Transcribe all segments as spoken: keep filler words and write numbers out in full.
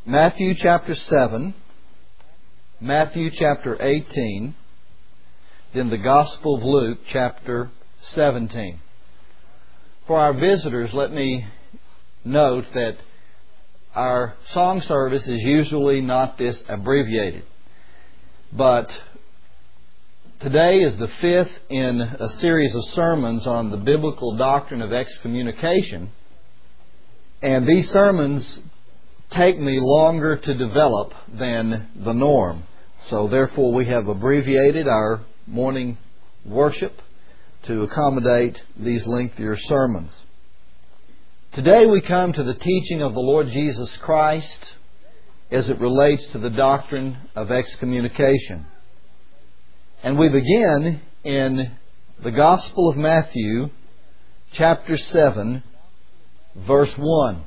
Matthew chapter seven, Matthew chapter eighteen, then the Gospel of Luke chapter seventeen. For our visitors, let me note that our song service is usually not this abbreviated. But today is the fifth in a series of sermons on the biblical doctrine of excommunication. And these sermons take me longer to develop than the norm. So therefore we have abbreviated our morning worship to accommodate these lengthier sermons. Today we come to the teaching of the Lord Jesus Christ as it relates to the doctrine of excommunication. And we begin in the Gospel of Matthew, chapter seven, verse one.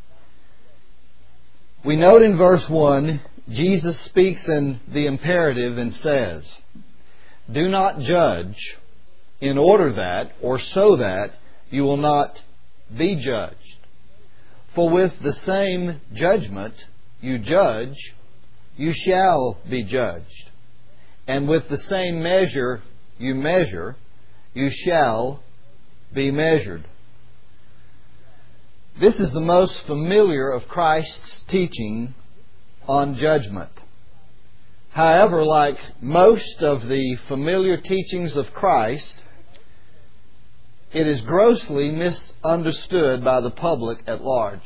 We note in verse one, Jesus speaks in the imperative and says, "Do not judge, in order that, or so that, you will not be judged. For with the same judgment you judge, you shall be judged. And with the same measure you measure, you shall be measured." This is the most familiar of Christ's teaching on judgment. However, like most of the familiar teachings of Christ, it is grossly misunderstood by the public at large.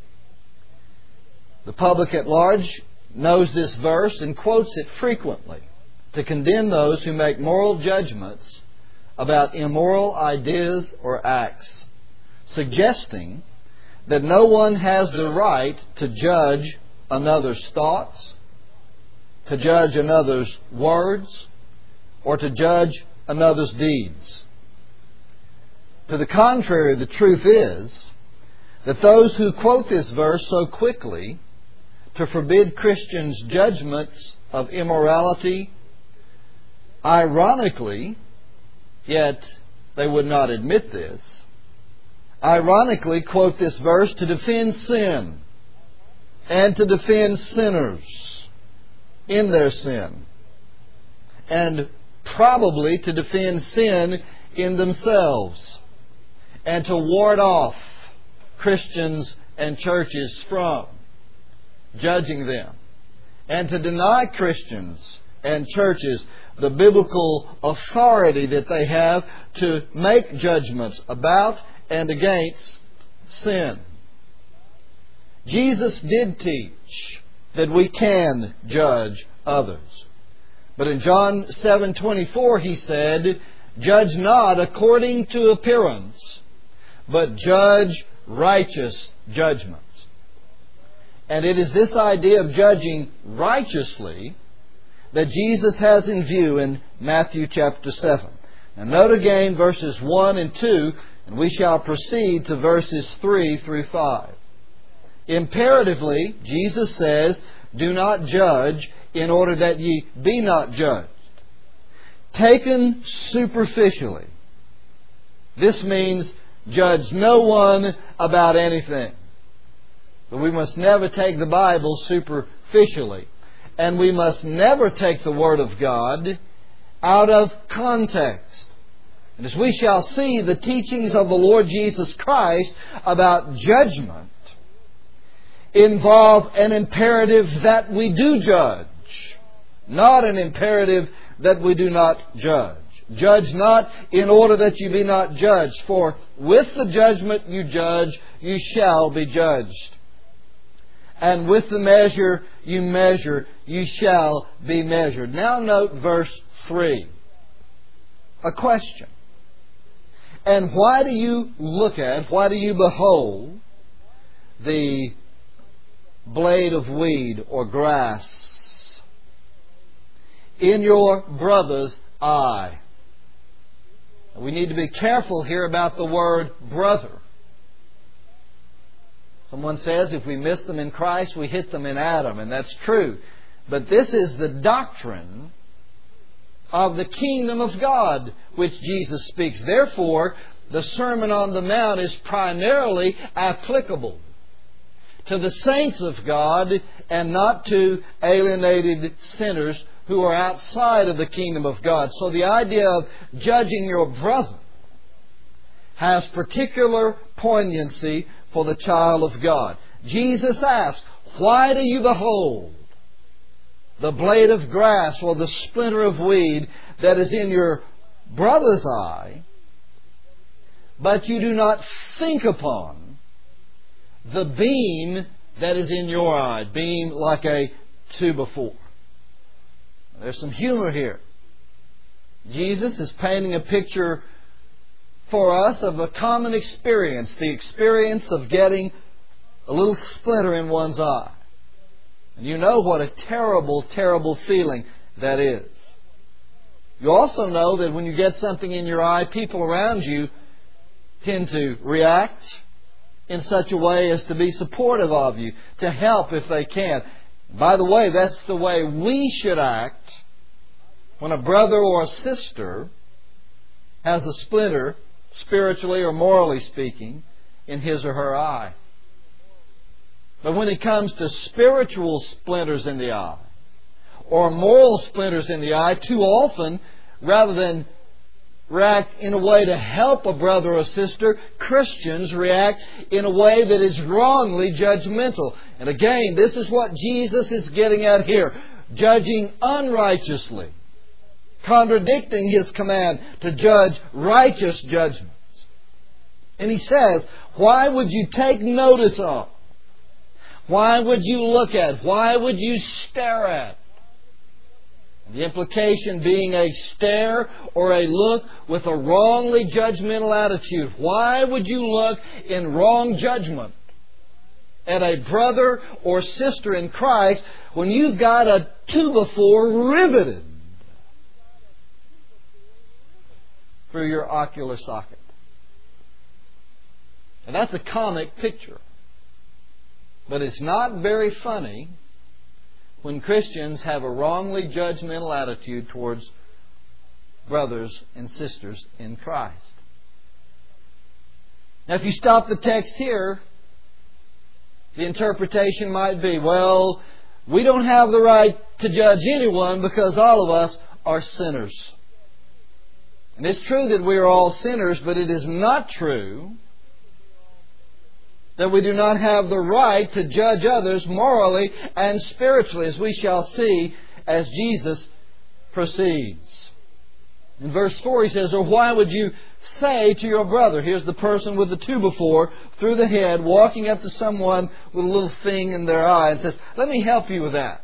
The public at large knows this verse and quotes it frequently to condemn those who make moral judgments about immoral ideas or acts, suggesting that no one has the right to judge another's thoughts, to judge another's words, or to judge another's deeds. To the contrary, the truth is that those who quote this verse so quickly to forbid Christians' judgments of immorality, ironically, yet they would not admit this, ironically quote this verse to defend sin and to defend sinners in their sin, and probably to defend sin in themselves, and to ward off Christians and churches from judging them, and to deny Christians and churches the biblical authority that they have to make judgments about and against sin. Jesus did teach that we can judge others. But in John seven twenty-four He said, "Judge not according to appearance, but judge righteous judgments." And it is this idea of judging righteously that Jesus has in view in Matthew chapter seven. And note again verses one and two, and we shall proceed to verses three through five. Imperatively, Jesus says, "Do not judge, in order that ye be not judged." Taken superficially, this means judge no one about anything. But we must never take the Bible superficially. And we must never take the Word of God out of context. And as we shall see, the teachings of the Lord Jesus Christ about judgment involve an imperative that we do judge, not an imperative that we do not judge. Judge not in order that you be not judged, for with the judgment you judge, you shall be judged. And with the measure you measure, you shall be measured. Now note verse three. A question. And why do you look at, why do you behold the blade of weed or grass in your brother's eye? We need to be careful here about the word brother. Someone says if we miss them in Christ, we hit them in Adam, and that's true. But this is the doctrine of the kingdom of God which Jesus speaks. Therefore, the Sermon on the Mount is primarily applicable to the saints of God and not to alienated sinners who are outside of the kingdom of God. So the idea of judging your brother has particular poignancy for the child of God. Jesus asked, "Why do you behold the blade of grass or the splinter of weed that is in your brother's eye, but you do not think upon the beam that is in your eye?" Beam like a two before. There's some humor here. Jesus is painting a picture for us of a common experience, the experience of getting a little splinter in one's eye. And you know what a terrible, terrible feeling that is. You also know that when you get something in your eye, people around you tend to react in such a way as to be supportive of you, to help if they can. By the way, that's the way we should act when a brother or a sister has a splinter, spiritually or morally speaking, in his or her eye. But when it comes to spiritual splinters in the eye, or moral splinters in the eye, too often, rather than react in a way to help a brother or sister, Christians react in a way that is wrongly judgmental. And again, this is what Jesus is getting at here. Judging unrighteously. Contradicting His command to judge righteous judgments. And He says, why would you take notice of? Why would you look at? Why would you stare at? The implication being a stare or a look with a wrongly judgmental attitude. Why would you look in wrong judgment at a brother or sister in Christ when you've got a two before riveted through your ocular socket? And that's a comic picture. But it's not very funny when Christians have a wrongly judgmental attitude towards brothers and sisters in Christ. Now, if you stop the text here, the interpretation might be, well, we don't have the right to judge anyone because all of us are sinners. And it's true that we are all sinners, but it is not true that we do not have the right to judge others morally and spiritually, as we shall see as Jesus proceeds. In verse four he says, or why would you say to your brother, here's the person with the two before, through the head, walking up to someone with a little thing in their eye and says, let me help you with that.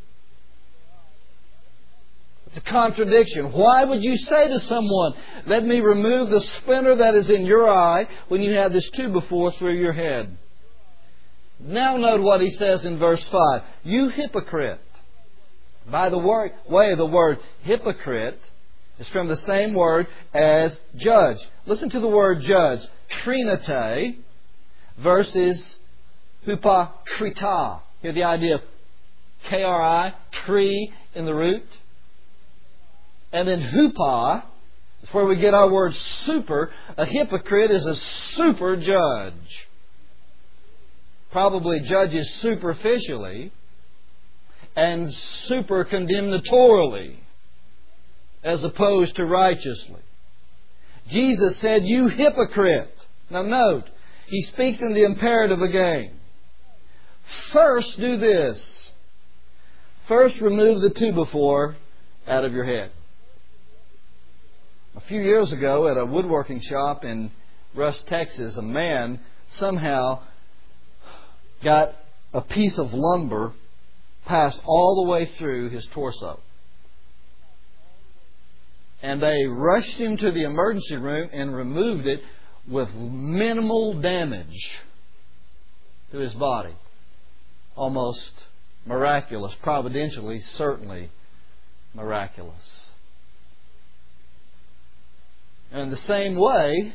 It's a contradiction. Why would you say to someone, let me remove the splinter that is in your eye when you have this two before through your head? Now note what he says in verse five. You hypocrite. By the word, way, the word hypocrite is from the same word as judge. Listen to the word judge. Trinite versus hupokrita. Hear the idea of K R I, tree in the root. And then hupa is where we get our word super. A hypocrite is a super judge. Probably judges superficially and super condemnatorily as opposed to righteously. Jesus said, you hypocrite. Now note, He speaks in the imperative again. First do this. First remove the two before out of your head. A few years ago at a woodworking shop in Rush, Texas, a man somehow got a piece of lumber passed all the way through his torso. And they rushed him to the emergency room and removed it with minimal damage to his body. Almost miraculous, providentially, certainly miraculous. And in the same way,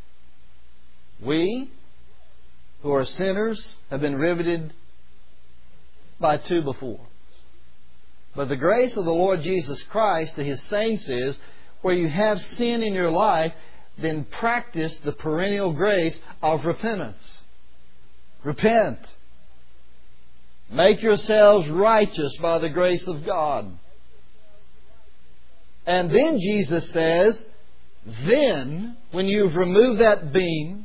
we who are sinners have been riveted by two before. But the grace of the Lord Jesus Christ to His saints is, where you have sin in your life, then practice the perennial grace of repentance. Repent. Make yourselves righteous by the grace of God. And then Jesus says, then, when you've removed that beam,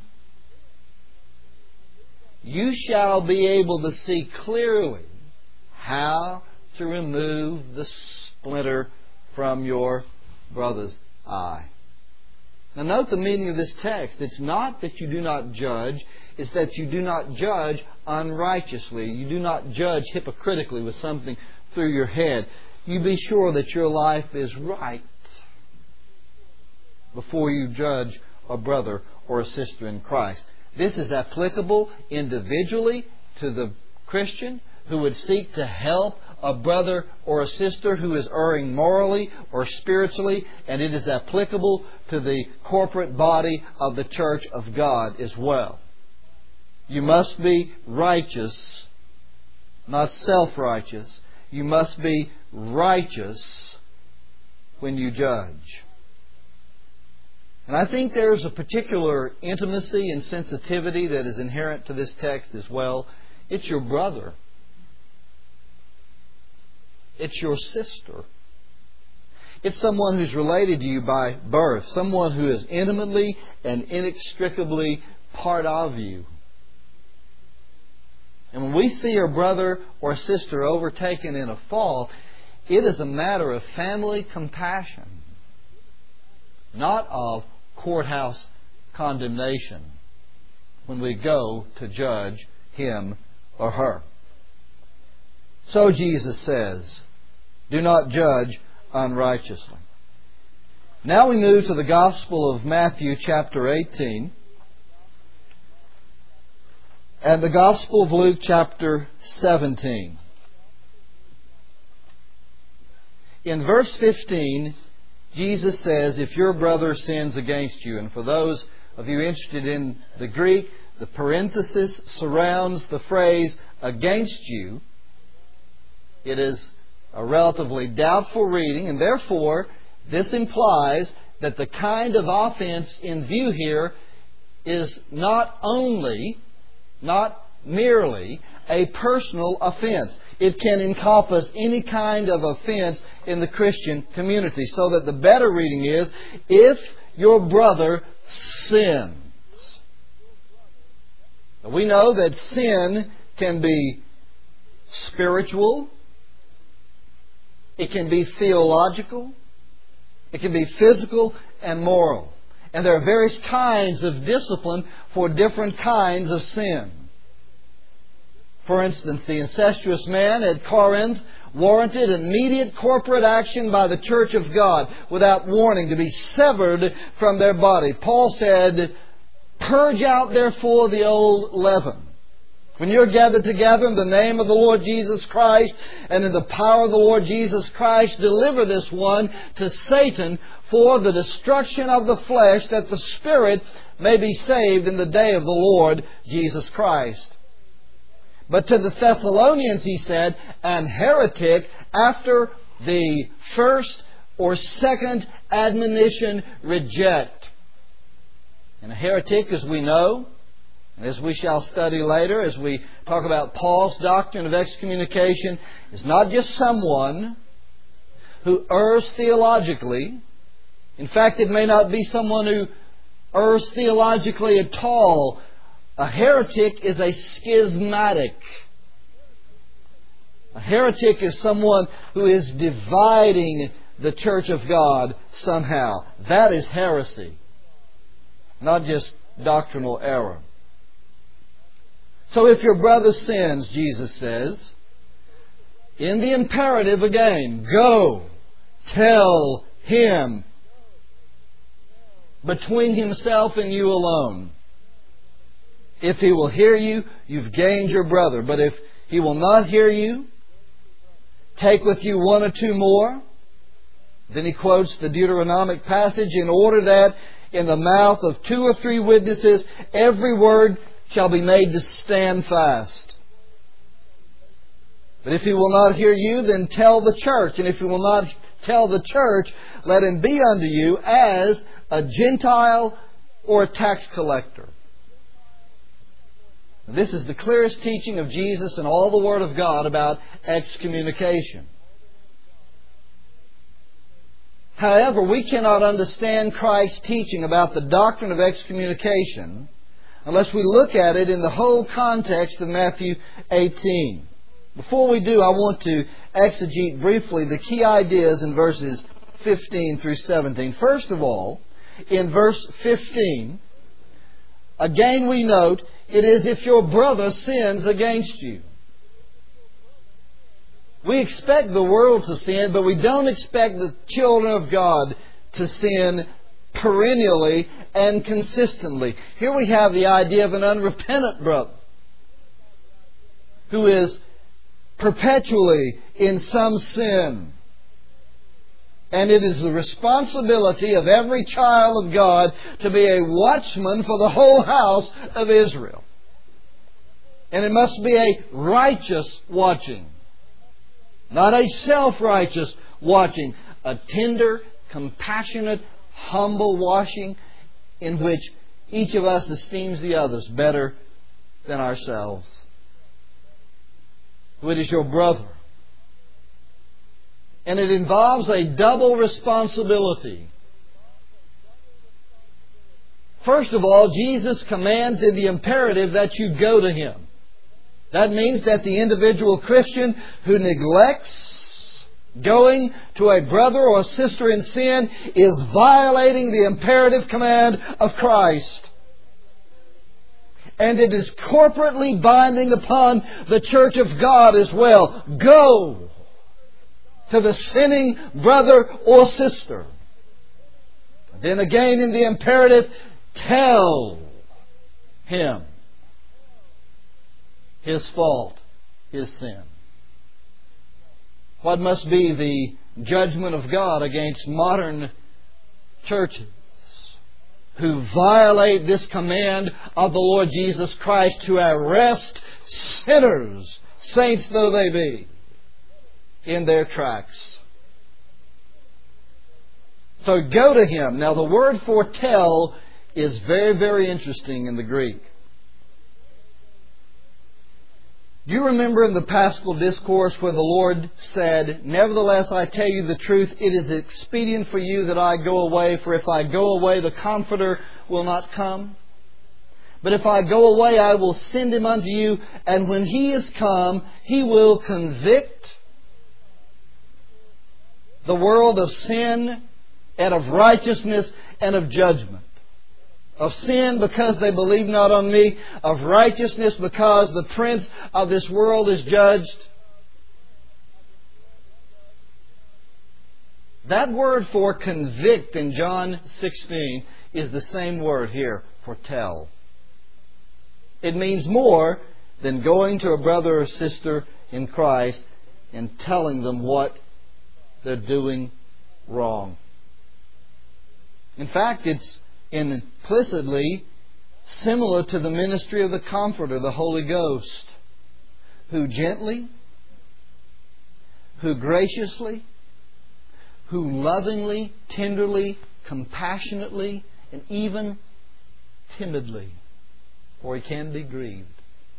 you shall be able to see clearly how to remove the splinter from your brother's eye. Now note the meaning of this text. It's not that you do not judge, it's that you do not judge unrighteously. You do not judge hypocritically with something through your head. You be sure that your life is right before you judge a brother or a sister in Christ. This is applicable individually to the Christian who would seek to help a brother or a sister who is erring morally or spiritually, and it is applicable to the corporate body of the church of God as well. You must be righteous, not self-righteous. You must be righteous when you judge. And I think there's a particular intimacy and sensitivity that is inherent to this text as well. It's your brother. It's your sister. It's someone who's related to you by birth. Someone who is intimately and inextricably part of you. And when we see a brother or sister overtaken in a fault, it is a matter of family compassion, not of courthouse condemnation when we go to judge him or her. So Jesus says, do not judge unrighteously. Now we move to the Gospel of Matthew chapter eighteen and the Gospel of Luke chapter seventeen. In verse fifteen, Jesus says, if your brother sins against you, and for those of you interested in the Greek, the parenthesis surrounds the phrase against you. It is a relatively doubtful reading, and therefore this implies that the kind of offense in view here is not only, not merely, a personal offense. It can encompass any kind of offense in the Christian community. So that the better reading is, if your brother sins. We know that sin can be spiritual, it can be theological, it can be physical and moral. And there are various kinds of discipline for different kinds of sin. For instance, the incestuous man at Corinth warranted immediate corporate action by the church of God without warning to be severed from their body. Paul said, purge out therefore the old leaven. When you're gathered together in the name of the Lord Jesus Christ and in the power of the Lord Jesus Christ, deliver this one to Satan for the destruction of the flesh, that the spirit may be saved in the day of the Lord Jesus Christ. But to the Thessalonians he said, an heretic after the first or second admonition reject. And a heretic, as we know, and as we shall study later, as we talk about Paul's doctrine of excommunication, is not just someone who errs theologically. In fact, it may not be someone who errs theologically at all. A heretic is a schismatic. A heretic is someone who is dividing the church of God somehow. That is heresy, not just doctrinal error. So if your brother sins, Jesus says, in the imperative again, go, tell him, between himself and you alone. If he will hear you, you've gained your brother. But if he will not hear you, take with you one or two more. Then he quotes the Deuteronomic passage, in order that in the mouth of two or three witnesses every word shall be made to stand fast. But if he will not hear you, then tell the church. And if he will not tell the church, let him be unto you as a Gentile or a tax collector. This is the clearest teaching of Jesus and all the Word of God about excommunication. However, we cannot understand Christ's teaching about the doctrine of excommunication unless we look at it in the whole context of Matthew eighteen. Before we do, I want to exegete briefly the key ideas in verses fifteen through seventeen. First of all, in verse fifteen, again we note, it is if your brother sins against you. We expect the world to sin, but we don't expect the children of God to sin perennially and consistently. Here we have the idea of an unrepentant brother who is perpetually in some sin. And it is the responsibility of every child of God to be a watchman for the whole house of Israel. And it must be a righteous watching. Not a self-righteous watching. A tender, compassionate, humble watching in which each of us esteems the others better than ourselves. It is your brother. And it involves a double responsibility. First of all, Jesus commands in the imperative that you go to Him. That means that the individual Christian who neglects going to a brother or a sister in sin is violating the imperative command of Christ. And it is corporately binding upon the church of God as well. Go to the sinning brother or sister. Then again in the imperative, tell him his fault, his sin. What must be the judgment of God against modern churches who violate this command of the Lord Jesus Christ to arrest sinners, saints though they be, in their tracks? So go to Him. Now the word for tell is very, very interesting in the Greek. Do you remember in the Paschal Discourse where the Lord said, "Nevertheless, I tell you the truth, it is expedient for you that I go away, for if I go away, the Comforter will not come. But if I go away, I will send Him unto you, and when He is come, He will convict the world of sin and of righteousness and of judgment. Of sin because they believe not on me. Of righteousness because the prince of this world is judged." That word for convict in John sixteen is the same word here for tell. It means more than going to a brother or sister in Christ and telling them what they're doing wrong. In fact, it's implicitly similar to the ministry of the Comforter, the Holy Ghost, who gently, who graciously, who lovingly, tenderly, compassionately, and even timidly, for He can be grieved,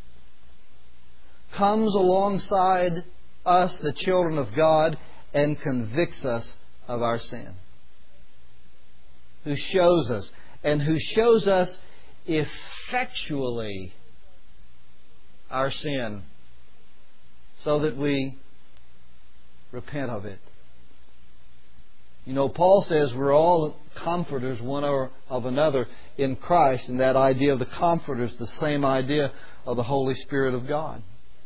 comes alongside us, the children of God, and convicts us of our sin. Who shows us, and who shows us effectually our sin so that we repent of it. You know, Paul says we're all comforters one of another in Christ, and that idea of the Comforter is the same idea of the Holy Spirit of God.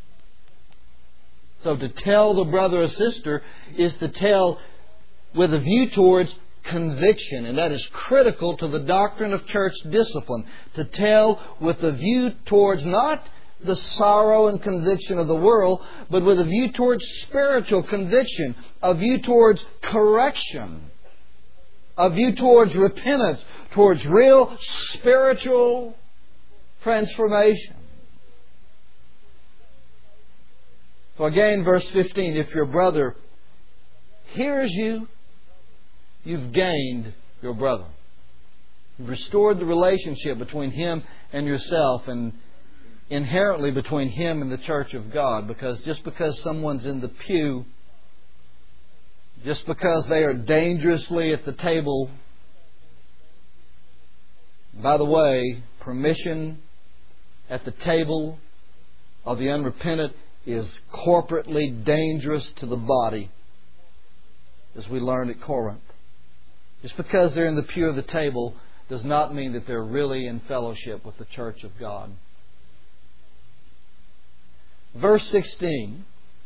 So to tell the brother or sister is to tell with a view towards conviction, and that is critical to the doctrine of church discipline. To tell with a view towards not the sorrow and conviction of the world, but with a view towards spiritual conviction, a view towards correction, a view towards repentance, towards real spiritual transformation. So again, verse fifteen, if your brother hears you, you've gained your brother. You've restored the relationship between him and yourself. And inherently between him and the church of God, because just because someone's in the pew, just because they are dangerously at the table, by the way, permission at the table of the unrepentant is corporately dangerous to the body, as we learned at Corinth. Just because they're in the pew of the table does not mean that they're really in fellowship with the church of God. Verse sixteen.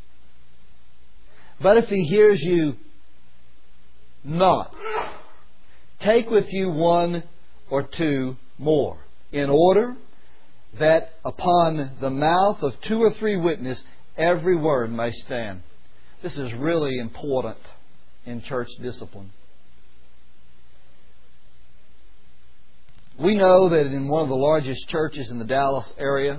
But if he hears you not, take with you one or two more, in order that upon the mouth of two or three witnesses every word may stand. This is really important in church discipline. We know that in one of the largest churches in the Dallas area,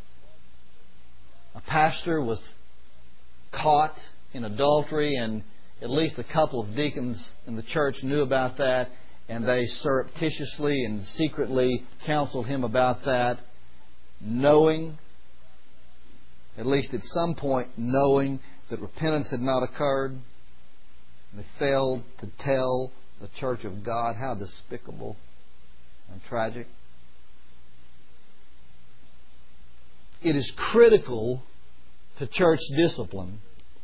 a pastor was caught in adultery, and at least a couple of deacons in the church knew about that, and they surreptitiously and secretly counseled him about that, knowing, at least at some point, knowing that repentance had not occurred. They failed to tell the church of God. How despicable and tragic. It is critical to church discipline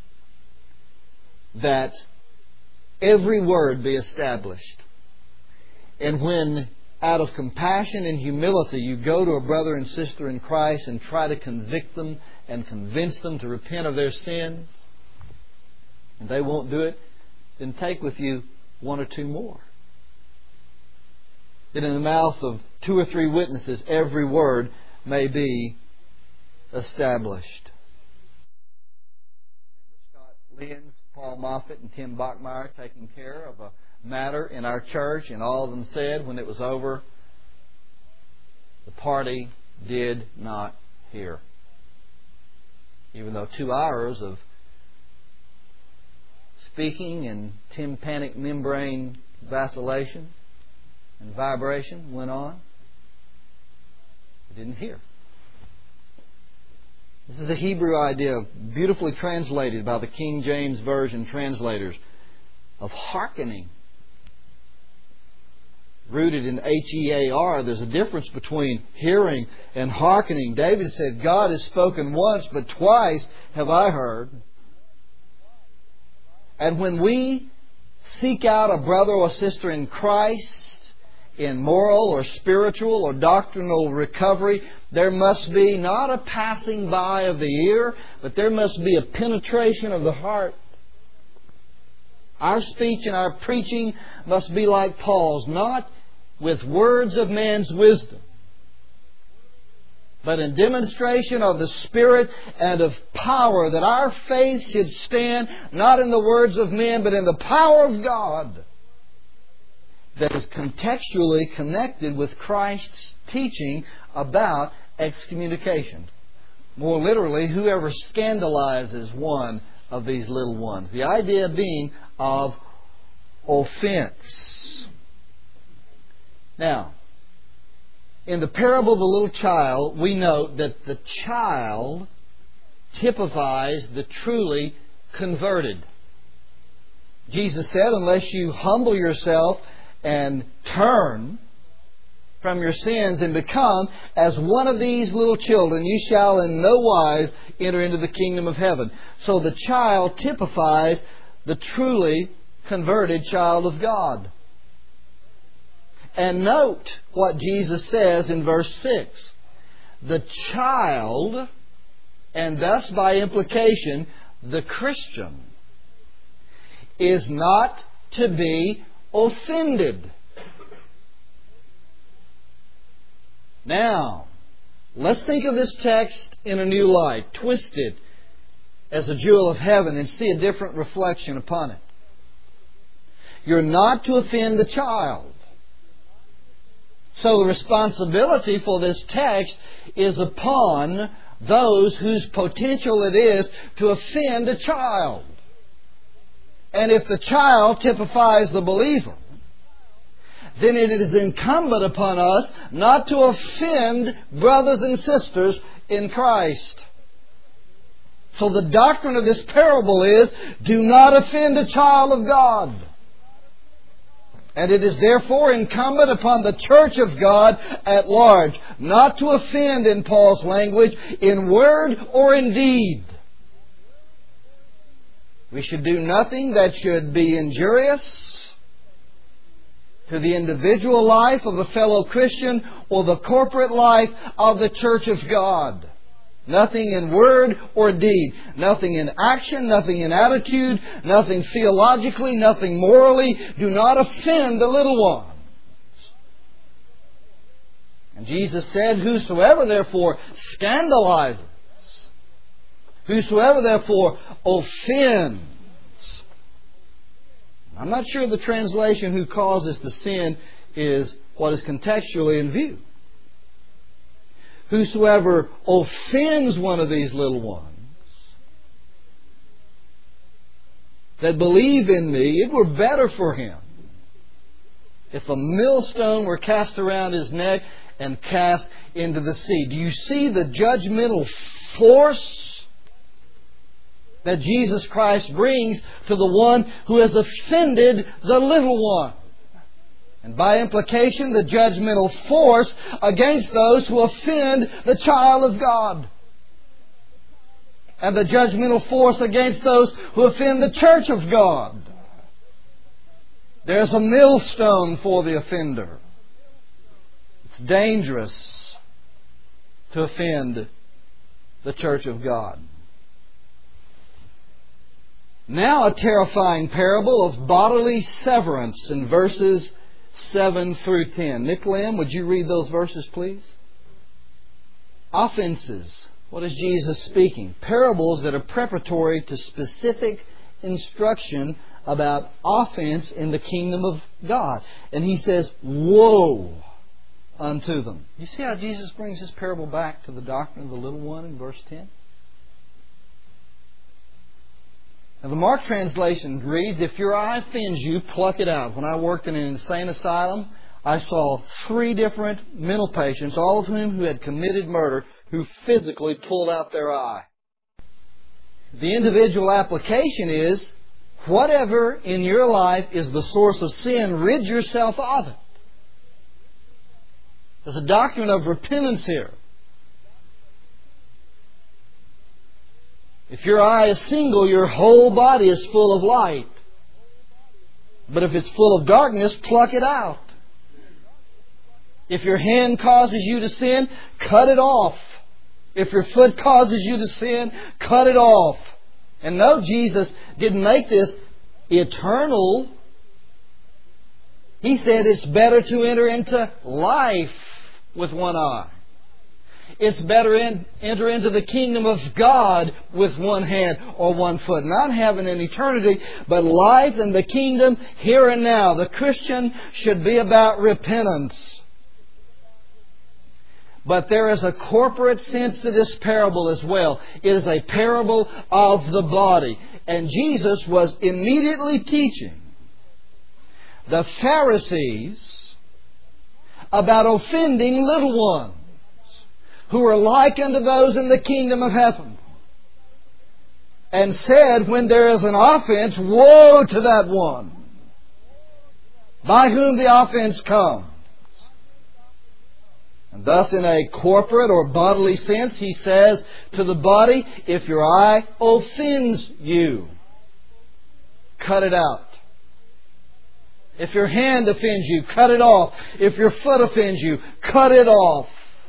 that every word be established. And when, out of compassion and humility, you go to a brother and sister in Christ and try to convict them and convince them to repent of their sins, and they won't do it, then take with you one or two more. That in the mouth of two or three witnesses every word may be established. Scott Lyons, Paul Moffat, and Tim Bachmeyer taking care of a matter in our church, and all of them said when it was over, the party did not hear. Even though two hours of speaking and tympanic membrane vacillation and vibration went on, they didn't hear. This is the Hebrew idea, beautifully translated by the King James Version translators, of hearkening. Rooted in H E A R, there's a difference between hearing and hearkening. David said, God has spoken once, but twice have I heard. And when we seek out a brother or sister in Christ, in moral or spiritual or doctrinal recovery, there must be not a passing by of the ear, but there must be a penetration of the heart. Our speech and our preaching must be like Paul's, not with words of man's wisdom, but in demonstration of the Spirit and of power, that our faith should stand not in the words of men, but in the power of God, that is contextually connected with Christ's teaching about excommunication. More literally, whoever scandalizes one of these little ones. The idea being of offense. Now, in the parable of the little child, we note that the child typifies the truly converted. Jesus said, unless you humble yourself and turn from your sins and become as one of these little children, you shall in no wise enter into the kingdom of heaven. So the child typifies the truly converted child of God. And note what Jesus says in verse six. The child, and thus by implication the Christian, is not to be offended. Now, let's think of this text in a new light. Twist it as a jewel of heaven and see a different reflection upon it. You're not to offend the child. So the responsibility for this text is upon those whose potential it is to offend a child. And if the child typifies the believer, then it is incumbent upon us not to offend brothers and sisters in Christ. So the doctrine of this parable is, do not offend a child of God. And it is therefore incumbent upon the church of God at large not to offend, in Paul's language, in word or in deed. We should do nothing that should be injurious to the individual life of a fellow Christian or the corporate life of the church of God. Nothing in word or deed. Nothing in action, nothing in attitude, nothing theologically, nothing morally. Do not offend the little ones. And Jesus said, whosoever therefore scandalizes, whosoever therefore offends. I'm not sure the translation who causes the sin is what is contextually in view. Whosoever offends one of these little ones that believe in me, it were better for him if a millstone were cast around his neck and cast into the sea. Do you see the judgmental force that Jesus Christ brings to the one who has offended the little one? And by implication, the judgmental force against those who offend the child of God. And the judgmental force against those who offend the church of God. There's a millstone for the offender. It's dangerous to offend the church of God. Now a terrifying parable of bodily severance in verses seven through ten. Nick Lamb, would you read those verses, please? Offenses. What is Jesus speaking? Parables that are preparatory to specific instruction about offense in the kingdom of God. And He says, woe unto them. You see how Jesus brings this parable back to the doctrine of the little one in verse ten? Now, the Mark translation reads, if your eye offends you, pluck it out. When I worked in an insane asylum, I saw three different mental patients, all of whom who had committed murder, who physically pulled out their eye. The individual application is, whatever in your life is the source of sin, rid yourself of it. There's a doctrine of repentance here. If your eye is single, your whole body is full of light. But if it's full of darkness, pluck it out. If your hand causes you to sin, cut it off. If your foot causes you to sin, cut it off. And no, Jesus didn't make this eternal. He said it's better to enter into life with one eye. It's better in, enter into the kingdom of God with one hand or one foot. Not heaven and eternity, but life and the kingdom here and now. The Christian should be about repentance. But there is a corporate sense to this parable as well. It is a parable of the body. And Jesus was immediately teaching the Pharisees about offending little ones, who are like unto those in the kingdom of heaven. And said, when there is an offense, woe to that one by whom the offense comes. And thus, in a corporate or bodily sense, He says to the body, if your eye offends you, cut it out. If your hand offends you, cut it off. If your foot offends you, cut it off.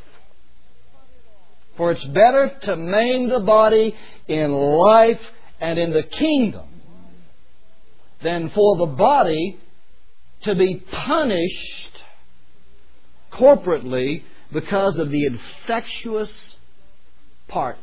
For it's better to maim the body in life and in the kingdom than for the body to be punished corporately because of the infectious part.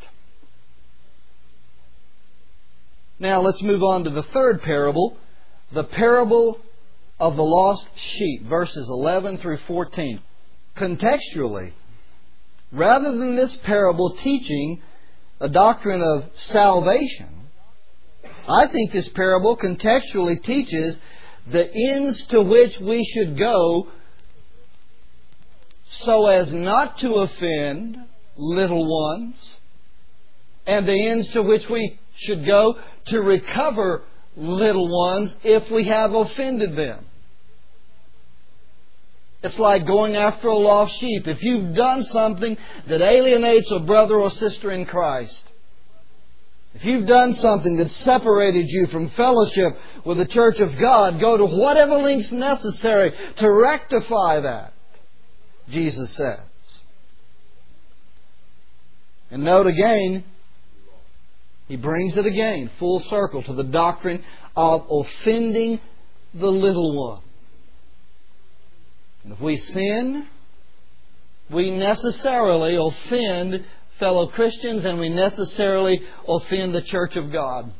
Now let's move on to the third parable, the parable of the lost sheep, verses eleven through fourteen. Contextually, rather than this parable teaching a doctrine of salvation, I think this parable contextually teaches the ends to which we should go so as not to offend little ones, and the ends to which we should go to recover little ones if we have offended them. It's like going after a lost sheep. If you've done something that alienates a brother or sister in Christ, if you've done something that separated you from fellowship with the church of God, go to whatever lengths necessary to rectify that, Jesus says. And note again, He brings it again, full circle, to the doctrine of offending the little one. And if we sin, we necessarily offend fellow Christians, and we necessarily offend the church of God.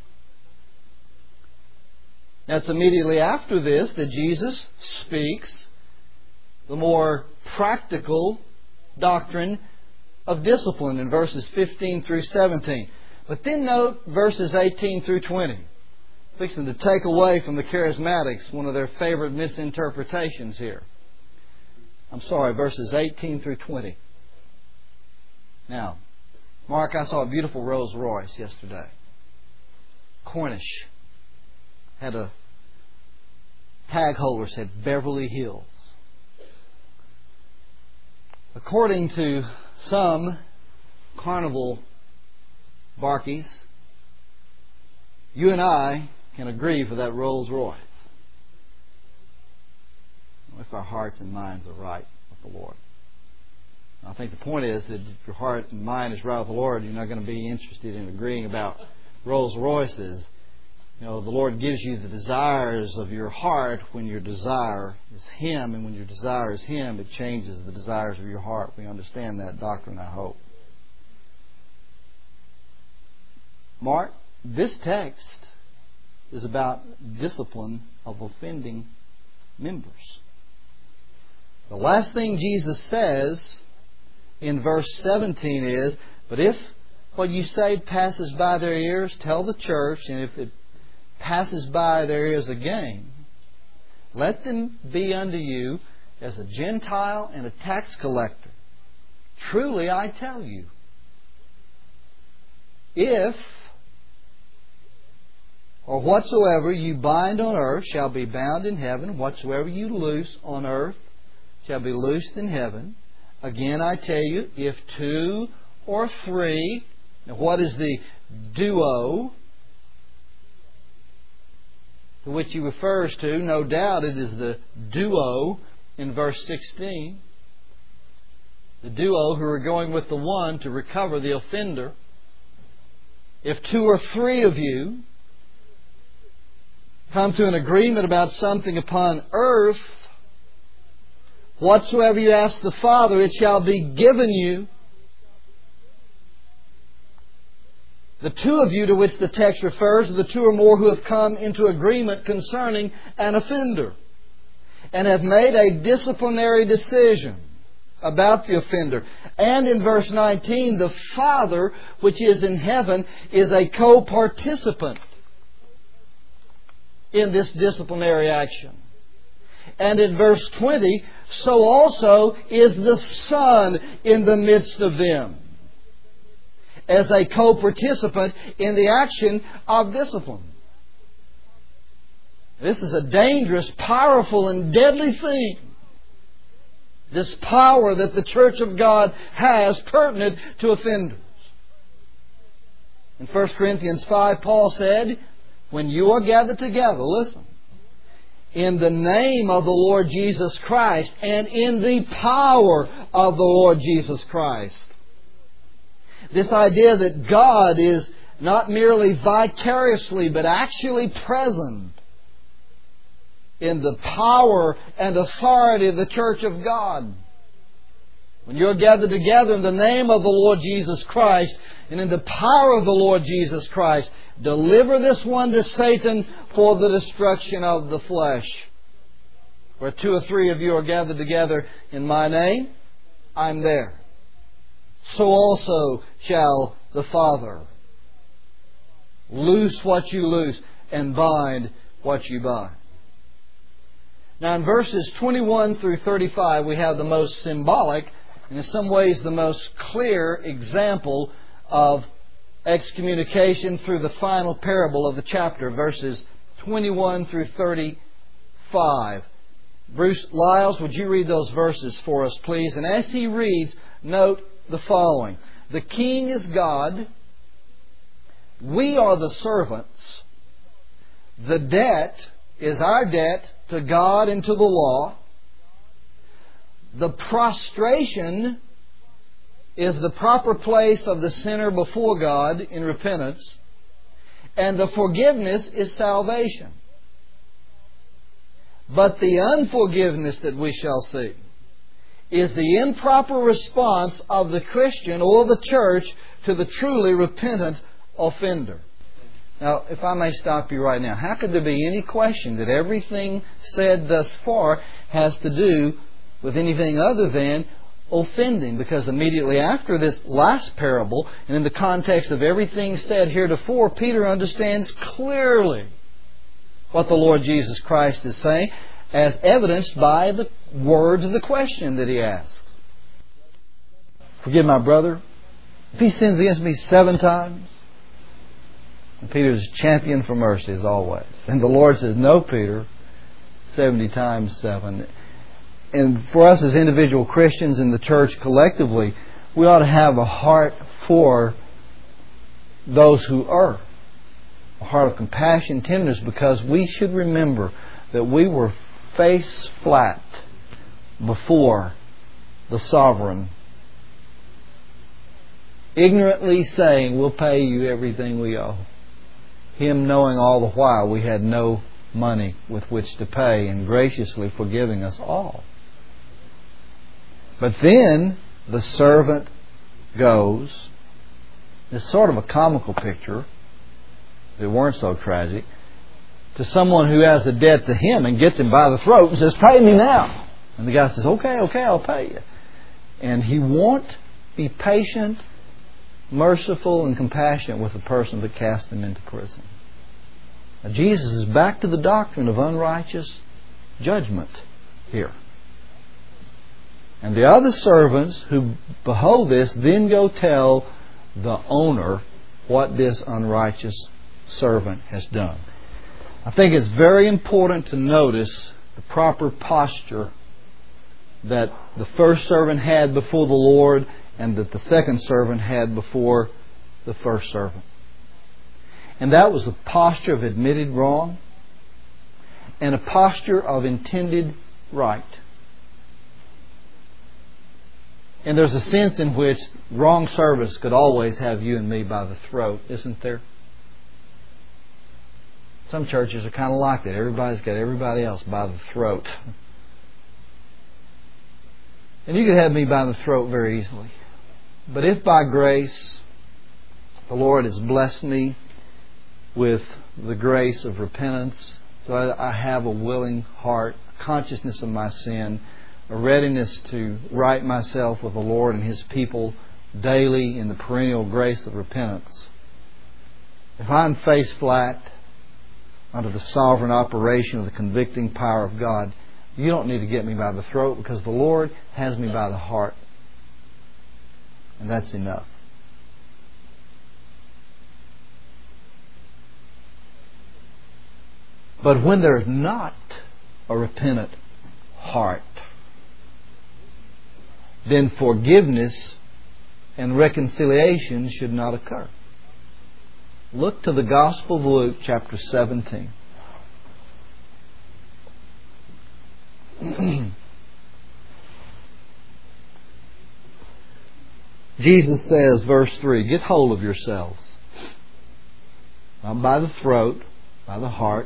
That's immediately after this that Jesus speaks the more practical doctrine of discipline in verses fifteen through seventeen. But then note verses eighteen through twenty. Fixing to take away from the charismatics one of their favorite misinterpretations here. I'm sorry, verses eighteen through twenty. Now, Mark, I saw a beautiful Rolls Royce yesterday. Cornish. Had a tag holder said Beverly Hills. According to some carnival barkeys, you and I can agree for that Rolls Royce, if our hearts and minds are right with the Lord. I think the point is that if your heart and mind is right with the Lord, you're not going to be interested in agreeing about Rolls Royces. You know, the Lord gives you the desires of your heart when your desire is Him, and when your desire is Him, it changes the desires of your heart. We understand that doctrine, I hope. Mark, this text is about discipline of offending members. The last thing Jesus says in verse seventeen is, but if what you say passes by their ears, tell the church, and if it passes by their ears again, let them be unto you as a Gentile and a tax collector. Truly I tell you, if or whatsoever you bind on earth shall be bound in heaven, whatsoever you loose on earth shall be loosed in heaven. Again, I tell you, if two or three... Now, what is the duo to which he refers to? No doubt it is the duo in verse sixteen. The duo who are going with the one to recover the offender. If two or three of you come to an agreement about something upon earth, whatsoever you ask the Father, it shall be given you. The two of you to which the text refers are the two or more who have come into agreement concerning an offender and have made a disciplinary decision about the offender. And in verse nineteen, the Father which is in heaven is a co-participant in this disciplinary action. And in verse twenty, so also is the Son in the midst of them, as a co-participant in the action of discipline. This is a dangerous, powerful, and deadly thing. This power that the Church of God has pertinent to offenders. In First Corinthians five, Paul said, when you are gathered together, listen, in the name of the Lord Jesus Christ and in the power of the Lord Jesus Christ. This idea that God is not merely vicariously but actually present in the power and authority of the Church of God. When you're gathered together in the name of the Lord Jesus Christ and in the power of the Lord Jesus Christ, deliver this one to Satan for the destruction of the flesh. Where two or three of you are gathered together in my name, I'm there. So also shall the Father. Loose what you loose and bind what you bind. Now in verses twenty-one through thirty-five we have the most symbolic and in some ways the most clear example of excommunication through the final parable of the chapter, verses twenty-one through thirty-five. Bruce Lyles, would you read those verses for us, please? And as he reads, note the following. The king is God. We are the servants. The debt is our debt to God and to the law. The prostration is the proper place of the sinner before God in repentance. And the forgiveness is salvation. But the unforgiveness that we shall see is the improper response of the Christian or the church to the truly repentant offender. Now, if I may stop you right now, how could there be any question that everything said thus far has to do with anything other than offending? Because immediately after this last parable, and in the context of everything said heretofore, Peter understands clearly what the Lord Jesus Christ is saying, as evidenced by the words of the question that he asks. Forgive my brother if he sins against me seven times. And Peter's champion for mercy as always. And the Lord says, no, Peter, seventy times seven. And for us as individual Christians in the church collectively, we ought to have a heart for those who err. A heart of compassion, tenderness, because we should remember that we were face flat before the sovereign, ignorantly saying, we'll pay you everything we owe. Him knowing all the while we had no money with which to pay, and graciously forgiving us all. But then the servant goes. It's sort of a comical picture, if it weren't so tragic, to someone who has a debt to him and gets him by the throat and says, pay me now. And the guy says, okay, okay, I'll pay you. And he won't be patient, merciful, and compassionate with the person that cast him into prison. Now, Jesus is back to the doctrine of unrighteous judgment here. And the other servants who behold this then go tell the owner what this unrighteous servant has done. I think it's very important to notice the proper posture that the first servant had before the Lord and that the second servant had before the first servant. And that was a posture of admitted wrong and a posture of intended right. And there's a sense in which wrong service could always have you and me by the throat, isn't there? Some churches are kind of like that. Everybody's got everybody else by the throat. And you could have me by the throat very easily. But if by grace the Lord has blessed me with the grace of repentance, so I have a willing heart, a consciousness of my sin, a readiness to right myself with the Lord and His people daily in the perennial grace of repentance. If I'm face flat under the sovereign operation of the convicting power of God, you don't need to get me by the throat, because the Lord has me by the heart. And that's enough. But when there's not a repentant heart, then forgiveness and reconciliation should not occur. Look to the Gospel of Luke, chapter seventeen. Jesus says, verse three, get hold of yourselves. Not by the throat, by the heart.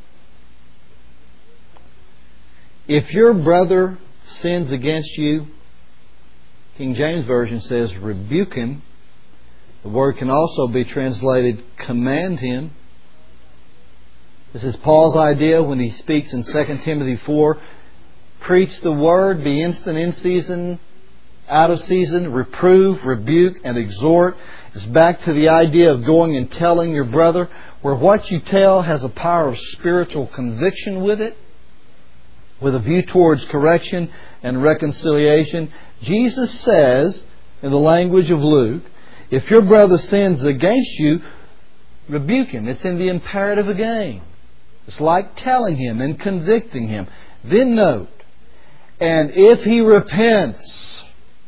If your brother sins against you, King James Version says, rebuke him. The word can also be translated, command him. This is Paul's idea when he speaks in Second Timothy four. Preach the word, be instant in season, out of season, reprove, rebuke, and exhort. It's back to the idea of going and telling your brother, where what you tell has a power of spiritual conviction with it. with a view towards correction and reconciliation. Jesus says, in the language of Luke, if your brother sins against you, rebuke him. It's in the imperative again. It's like telling him and convicting him. Then note, and if he repents,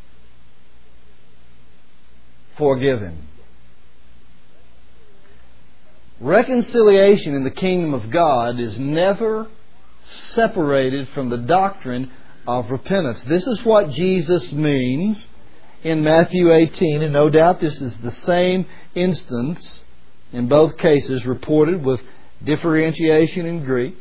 forgive him. Reconciliation in the kingdom of God is never separated from the doctrine of repentance. This is what Jesus means in Matthew eighteen, and no doubt this is the same instance in both cases, reported with differentiation in Greek.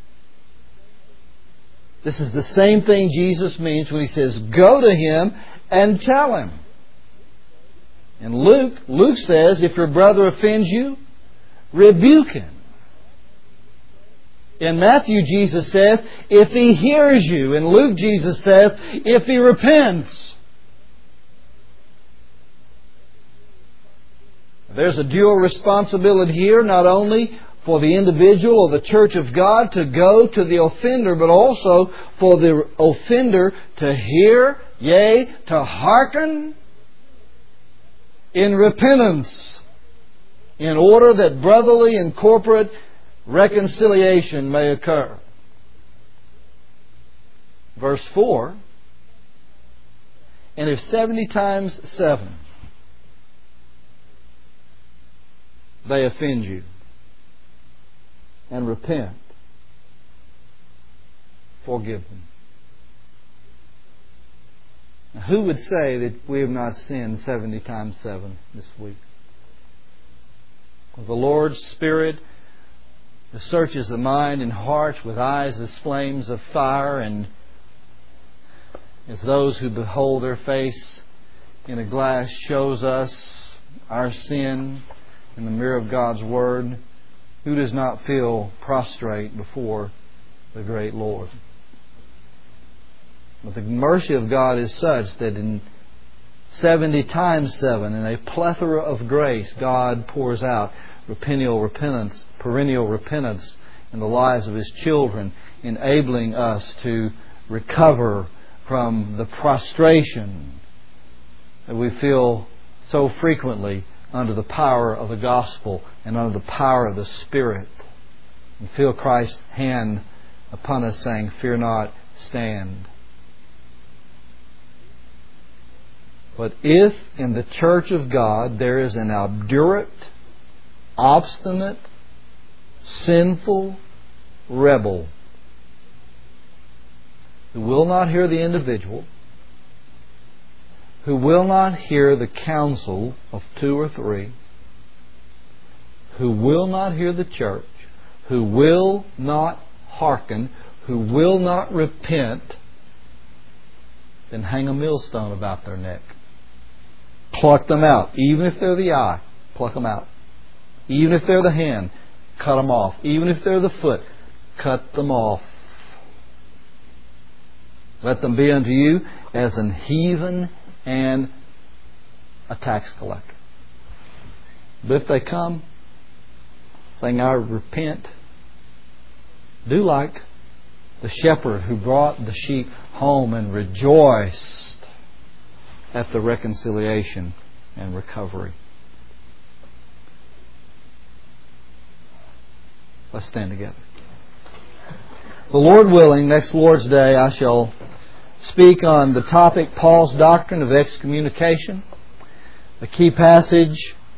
This is the same thing Jesus means when He says, go to him and tell him. In Luke, Luke says, if your brother offends you, rebuke him. In Matthew, Jesus says, if he hears you. In Luke, Jesus says, if he repents. There's a dual responsibility here, not only for the individual or the church of God to go to the offender, but also for the offender to hear, yea, to hearken in repentance, in order that brotherly and corporate reconciliation may occur. Verse four, and if seventy times seven they offend you, and repent, forgive them. Now, who would say that we have not sinned seventy times seven this week? Well, the Lord's Spirit searches the mind and heart with eyes as flames of fire, and as those who behold their face in a glass shows us our sin in the mirror of God's Word, who does not feel prostrate before the great Lord? But the mercy of God is such that in seventy times seven, in a plethora of grace, God pours out perennial repentance, perennial repentance in the lives of His children, enabling us to recover from the prostration that we feel so frequently under the power of the gospel and under the power of the Spirit, and feel Christ's hand upon us saying, fear not, stand. But if in the church of God there is an obdurate, obstinate, sinful rebel who will not hear the individual, who will not hear the counsel of two or three, who will not hear the church, who will not hearken, who will not repent, then hang a millstone about their neck. Pluck them out. Even if they're the eye, pluck them out. Even if they're the hand, cut them off. Even if they're the foot, cut them off. Let them be unto you as an heathen and a tax collector. But if they come saying, I repent, do like the shepherd who brought the sheep home and rejoiced at the reconciliation and recovery. Let's stand together. The Lord willing, next Lord's Day I shall speak on the topic, Paul's doctrine of excommunication. The key passage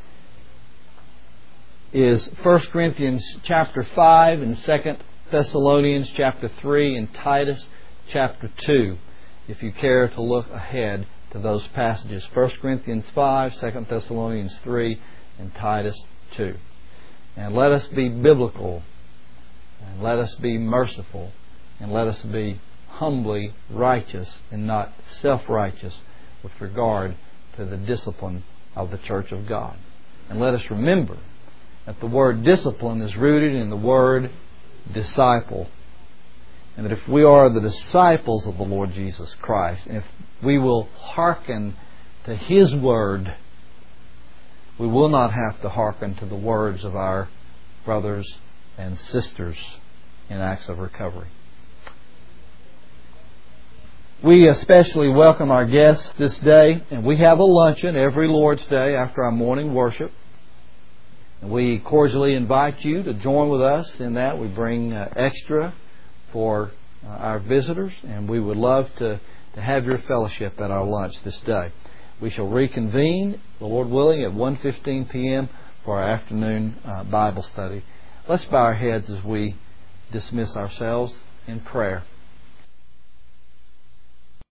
is First Corinthians chapter five and Second Thessalonians chapter three and Titus chapter two, if you care to look ahead to those passages. First Corinthians five, Second Thessalonians three, and Titus two. And let us be biblical, and let us be merciful, and let us be humbly righteous and not self-righteous with regard to the discipline of the church of God. And let us remember that the word discipline is rooted in the word disciple. And that if we are the disciples of the Lord Jesus Christ, and if we will hearken to His word, we will not have to hearken to the words of our brothers and sisters in acts of recovery. We especially welcome our guests this day, and we have a luncheon every Lord's Day after our morning worship. And we cordially invite you to join with us in that. We bring uh, extra for uh, our visitors, and we would love to, to have your fellowship at our lunch this day. We shall reconvene, the Lord willing, at one fifteen p.m. for our afternoon uh, Bible study. Let's bow our heads as we dismiss ourselves in prayer.